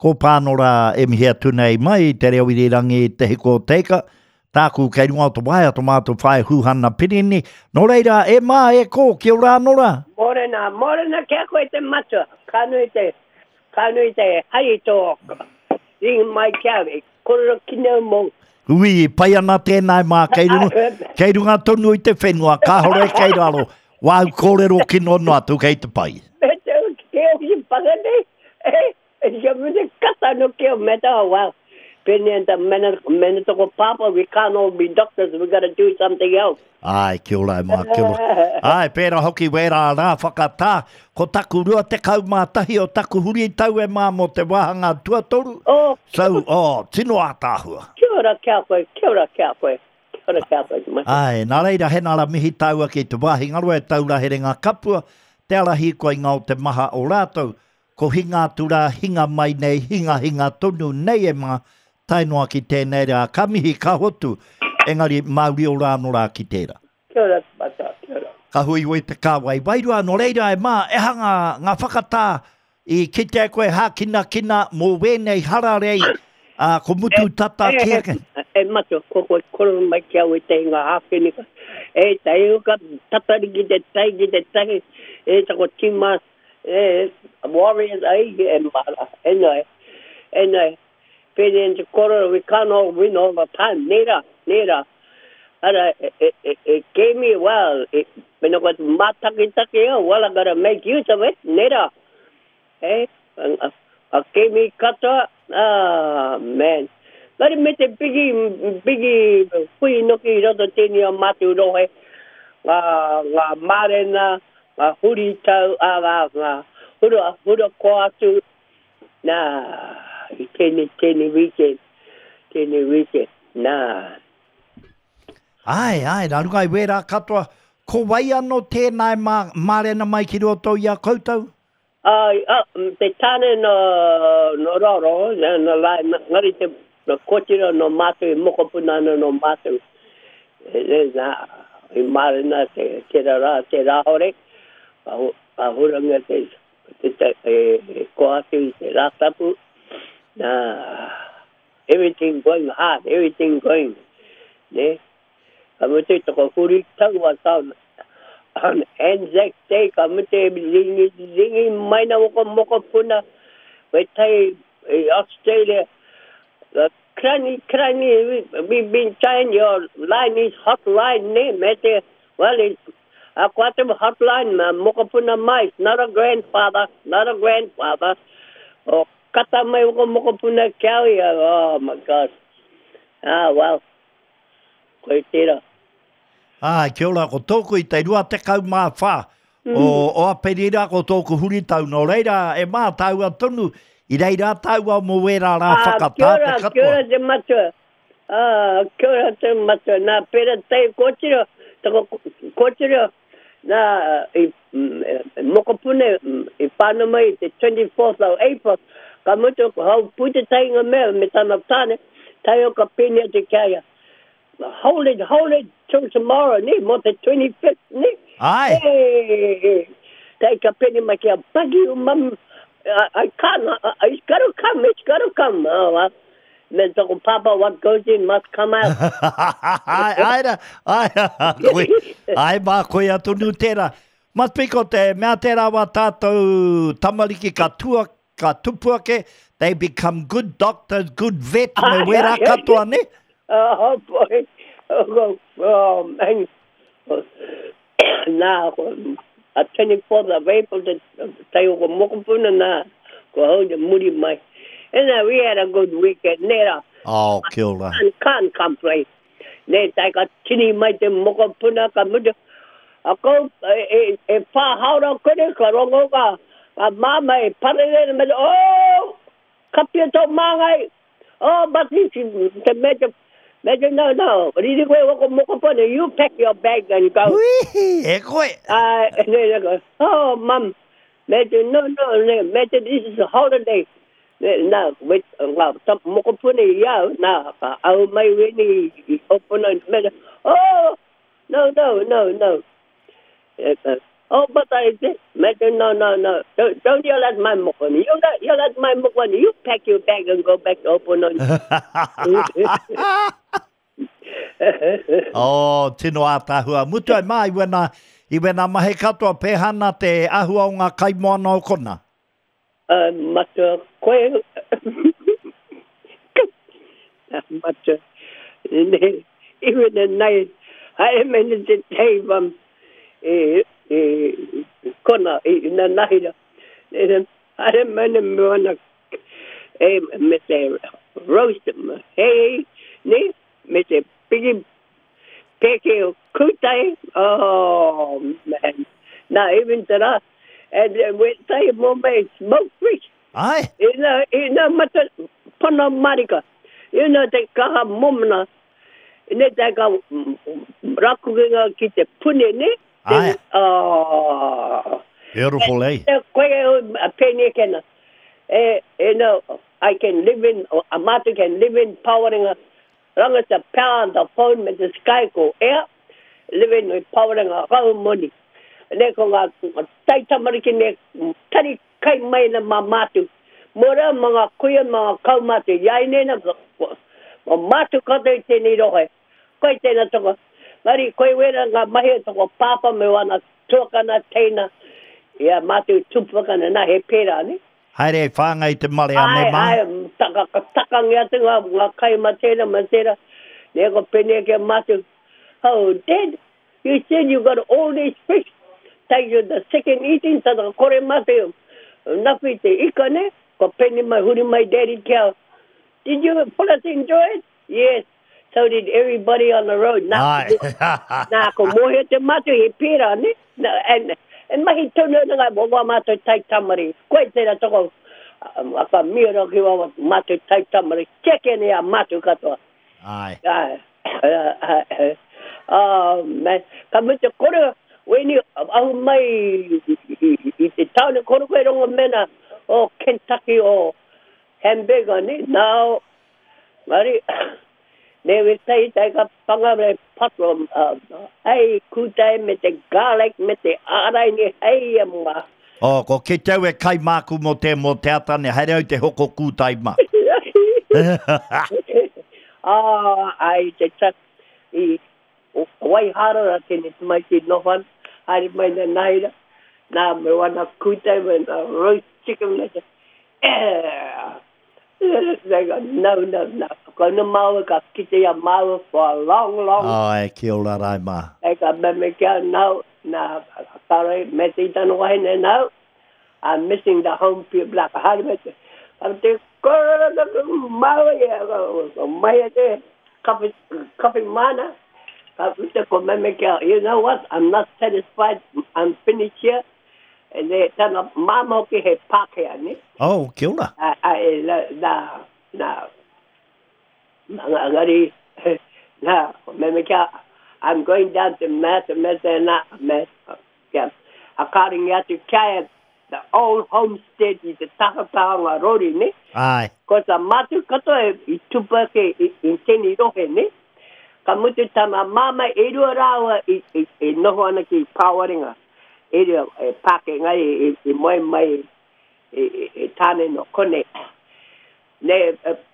ko pānora e mihia tunei mai, te reo i rangi te hiko teika, tāku kei runga o te waia, to mātou whae huhana pirini. Nō reira, e mā e ko, kia ora nora? Morena, kia koe te matua, kānui te hai tō, ringi mai kia, kororo kineu mō. Ui, pai ana tēnei mā, kei runga tonu i te whenua, ka hore kei raro, wāu kōrero kino atu kei te pai. Keo ki pagane, ia mune kata no keo meta, wow. Penenta mena toko papa, we can't all be doctors, we got to do something else. Ai, kia ora mā, kia ora. Ai, pēra hoki wera rā whakatā, ko taku rua te kau mātahi o taku huri tau e mā mo te wahanga tuatoru. Tino a tāhua. Kia ora kia koe, kia ora kia koe. Ai, nā reira he nara mihi taua ki te wāhi ngarua e taura here ngā kapua, te arahi koe ngā o te maha o rātou, ko hinga tura hinga mai nei, hinga tonu nei e mā, tainoa ki tēnei rā, ka mihi ka hotu, engari mauri o rāno rā ki tērā. Kia ora, kia ora. Ka hui te kāwai, wairua no reira e mā, e hanga ngā whakatā, i ki te koe hākina mō wēnei hararei, ko mutu tata kia ke. Mato, koro mai kia ue te ngā hākinika. Tai uka, tatari ki te tai, tako tima, warriors ai, mara, enoi. Pēne koro, we can't all win all the time, nera. Ara, it gave me, well, when I got mataki, well, I gotta make use of it, nera. Gave me kata, man. Lari me te bigi, hui noki roto tēni o matu rohe, ngā marena, ngā huri tau, ngā hura ko atu, nā, i tēni weekend, nā. Ai, nā rungai wērā katoa, ko wai anō tēnai marena mai ki roto i a koutou? Te tāne no roro, ngari te kotira no mātou, i mokopuna no mātou. I marena te rāhore, a huranga te koatu i te rātapu. Everything going hard, everything going. Ne? Ka mute toko huri tau wa tau. On Anzac Day, ka mute ringi maina mokopuna. We tai Australia. Cranny, we've been trying your line is hotline name, mate. Well, it's a quarter hotline, mokopuna mais, not a grandfather. Oh, kata mai mokopuna kawi, oh my God. Well, koe tira. Kia ora, ko tōku i te rua te kau mā whā. O a perira ko tōku huri tau no reira, e mā tau a tonu. I reira taua mo wera rā whakatā te katoa. Kia ora te matua. Kia ora te matua. Nā pera tei kōtira, nā mokopune i whāna mai te 24th of April. Ka mutu hau puta tainga mea me tana tāne, tai o ka pēnia te kia. Hold it till tomorrow, ne, mo te 25th, ne. Ai. Hey, tai ka pēnia mai kia pagi o mamu. I can't. It's got to come. Oh, well. Then so, Papa, what goes in must come out. Ai, mā koe atu nu tērā. Matpiko te mea tērā wa tātou tamariki ka tupua ke, they become good doctors, good vet, me wera katoa ne? Oh, boy. Oh, man. Now, a 24th of April, tai o mokopuna na, ko hau de muri mai. And we had a good weekend, nera. Oh, kia ora. Can't complain. Ne, tai ka tini mai te mokopuna, ka mutu. Ako, e wha haura kore, ka rongo ka mama e parere, kapia tō māngai. Oh, but te mete, no. Riri koe wako mokopuna, you pack your bag and go. Wee, e koe. Oh, Mum, no, this is a holiday. Now, with mokopuna ya, now, au mai weni open and oh, no. Oh, but I said, no. Don't yell at my mukoni. Yell at my mukoni. You pack your bag and go back to Opononi. Oh, tino a tahua. Mutu ai mai i wena mahe katoa pehana te ahua o ngā kaimoana o kona. Mata koe. Mata. Even nei, I mene te teivam kona i na naira. I mene moana me te roast hey, ne, me te pigi peke o kutai. Oh, man. Now, even to that, and we say more may smoke fish. Ai. Ina mata pona marika. Ina te kaha momna. Ina te ka rakuginga ki te pune ne. Ai. Beautiful, eh? Koe a pene kena. I can live in, Amatu can live in powering a rangata power the phone with the sky go air, living with powering a whole money. Neko nga taita marikine tari kai mai na mamatu. Mora mga kuya mga kaumatu yaine na mamatu kote te ni rohe. Koi te na toko. Mari koi wera nga mahi toko papa me wana tuaka na teina. Ia matu tupaka na he pera ni. Haere whāngai te mare ane ma. Ai, taka ngea te ngā kai matera. Neko pene ke matu. Oh, Dad, you said you got all these fish. Take you the second eating, so the kore matu. Nafi te ika ne. Ko pene mai huri mai daddy cow. Did you pull enjoy it? Yes. So did everybody on the road. Nā ko mohe te matu he pera ne. And mahi tonu nga wawa matu tai tamari. Koe tera toko aka miro ki wawa matu tai tamari. Keke ni a matu katoa. Ai. Oh, man. Ka mutu kore, weni ahu mai i te taune kore koe rongo mena o Kentucky o hamburger ni. Now, mari, ne we tai ka pangare patro ai kutai me te garlic me te arai ni ai ama. Oh, ko ke tau e kai māku mo te atane, haere au te hoko kutai ma. Ai te tak i wai hara tene te mai te nohan, haere mai na naira, nā me wana kutai me na roast chicken me te. No. Kona maua ka kite ya maua for a long. Ai, ki ora rai ma. E ka meme kia nau, na kare me te itano wahine nau. I'm missing the home field black. Hari me te. Am te kora maua ya, mai te kapi mana. Ka te ko meme kia, you know what, I'm not satisfied, I'm finished here. And they tana mama ki he pake ani. Oh, ki ora. Na Ngari, now, I'm going down to Mass, according to Kaya, the old homestead is the Takapanga Road, ne? Aye. Because a matu kato I tupake in Teni Rohe, ne? Kamutu tama mama edu rawa I noho anaki powering a edu pake ngai I moi mai tane no kone. Ne,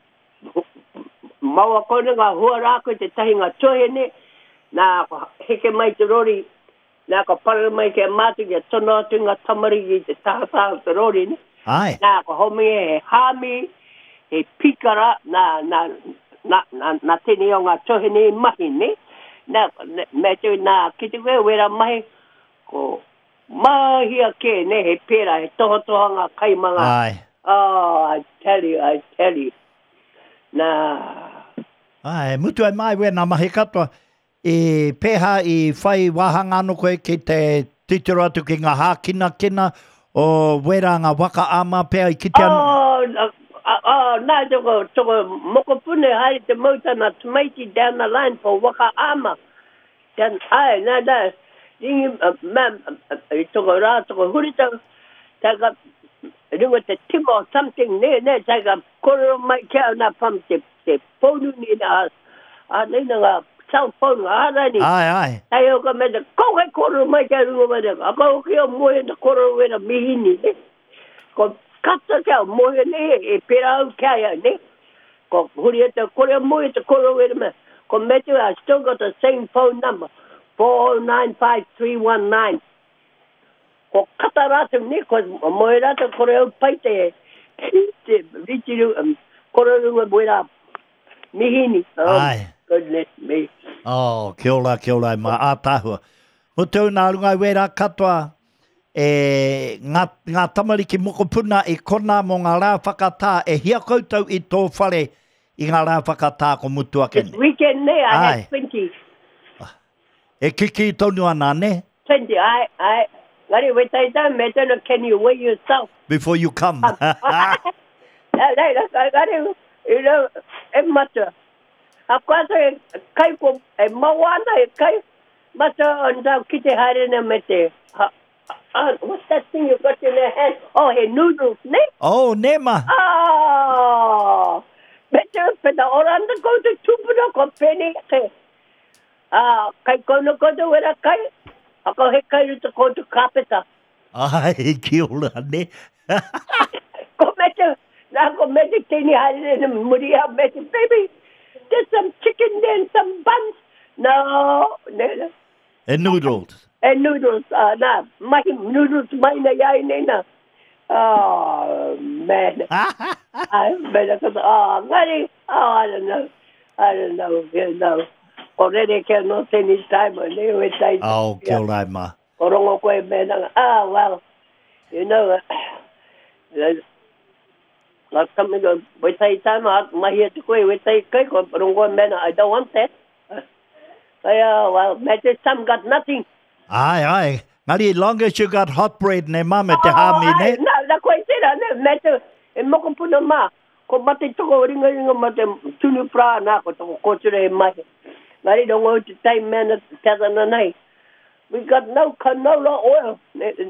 maua kone ngā hua rāko te tahi ngā tohe ne, nā heke mai te rori, nā ka pare mai ke mātu kia tono atu ngā tamari ki te tātāo te rori ne. Ai. Nā ka homi he hāmi, he pikara, nā tene o ngā tohe ne mahi ne. Nā, me te nā ki te koe wera mahi, ko mahia ke ne he pera, he tohotoha ngā kaimanga. Ai. Oh, I tell you. Nah. Ai, mutu ai mai wena mahi katoa. E peha I whai wahanga no koe ki te titiro atu ki ngā hākina o wera ngā waka ama pēa I kite anu. Nā toko mokopune hai te mautana tomato down the line for waka ama. Then, nā. Ringi, toko rā, toko hurita, taka, ringo te timo or something ne, taka koro mai kia na pam te ponu ni na, nei na ngā cell phone arani. Ai. Ai o ka me te koke koro mai ka runga mai te. A ka o kia moe te koro wera mihini ne. Ko kata kia moe ne e pera au kia ne. Ko huri e te kore moe te koro wera me. Ko me te I still got the same phone number. 4095319. Ko kata rata ne ko moe rata kore au pai te vitiru kore runga moe mihini. Ai. Goodness me. Oh, kia ora ma ātahua. Mo tau nā runga wera katoa ngā tamariki mokopuna e kona mo ngā rā whakatā e hia koutou I tō whare I ngā rā whakatā ko mutua kene. This weekend ne, I had 20. E kiki tonu ana ne? 20, ngari wetai tā, me tēnā, can you weigh yourself? Before you come. Ngari, you know, e mata. A kwasa e kai ko, e mawana e kai, mata on tau ki te haere me te. What's that thing you got in your hand? Oh, he noodles, ne? Oh, ne ma. Oh, better pena oranda ko te tupuna ko pene ke. Kai kono ko te wera kai. Ako he kai te ko te kapeta. Ai, ki ora ne. Ko mete, na ko mete tini haere ne muria mete, baby. There's some chicken there and some buns. No. And noodles. And noodles, na, my noodles mine yai ne na. Oh, man. Ngari, I don't know, you know. Already cannot any time on the side. Oh, kia ora ma. Korongo koe mena, well, you know, last time ago, we say time out, my here to go, we say, korongo mena, I don't want that. Well, maybe some got nothing. Ai. Ngari, long as you got hot bread ne ma me te hami ne. Na koe tera ne, mete, e moko puna ma. Ko mate toko ringa mate tunu pra na ko toko koture e mai. Ngari dongo te tai mena tazana nei. We got no canola oil.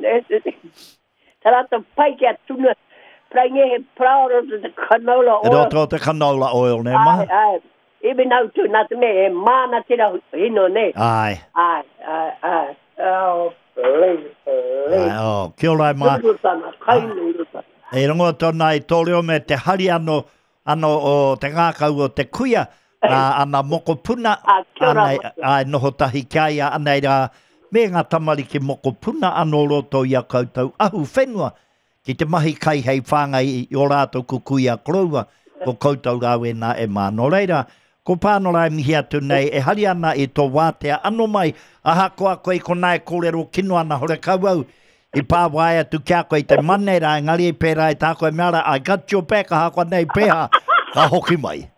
Tarata pai kia tuna. Prange he praoro te canola oil. E roto te canola oil ne ma. Ai. Even now too, not me, e mana tira hino ne. Ai. Oh, please. Oh, kia ora ma. Nurusana, kai nurusana. E rongo tōna I tōreo me te hari ano o te ngākau o te kuia, ana moko puna, ai noho tahi kia anei rā, me ngā tamariki moko puna ano roto I a koutou ahu whenua, ki te mahi kai hei whāngai I o rātou kukuia kroua, ko koutou rāwe nā e māno reira. Ko pāno rai mihi atu nei, e hari ana I tō wātea ano mai, aha koa koe ko nai kōrero kino ana hore kauau, I pāwai atu kia koe te mane rai, ngari e pērai tā koe meara, I got your back, aha koa nei pēha, ka hoki mai.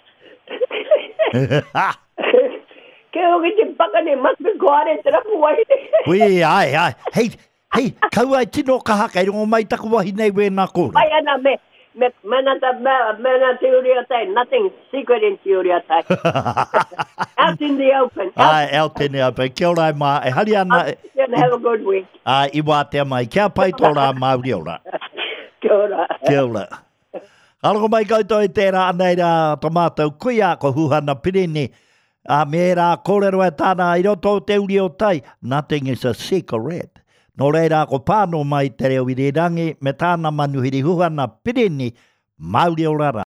Ke hoki te pakane, must be goare te rapu wai. Ui, ai. Hei, kaua I tino ka haka, I rongo mai taku wahi nei wēnā kōre. Pai ana mena teoria tai, nothing secret in teoria tai. Out in the open. Out in the open. Kia ora ma, e hari ana. Have a good week. I wātea mai, kia pai tō rā Māori ora. Kia ora. Kia ora. Aloko mai koutou I tērā anei rā tomātou kuia ko huhana pirini. Me rā kōrero e tāna I roto te uri o tai. Nothing is a secret. Nō reira ko pāno mai te reo I re rangi me tāna manuhiri huhana pirini. Māori ora rā.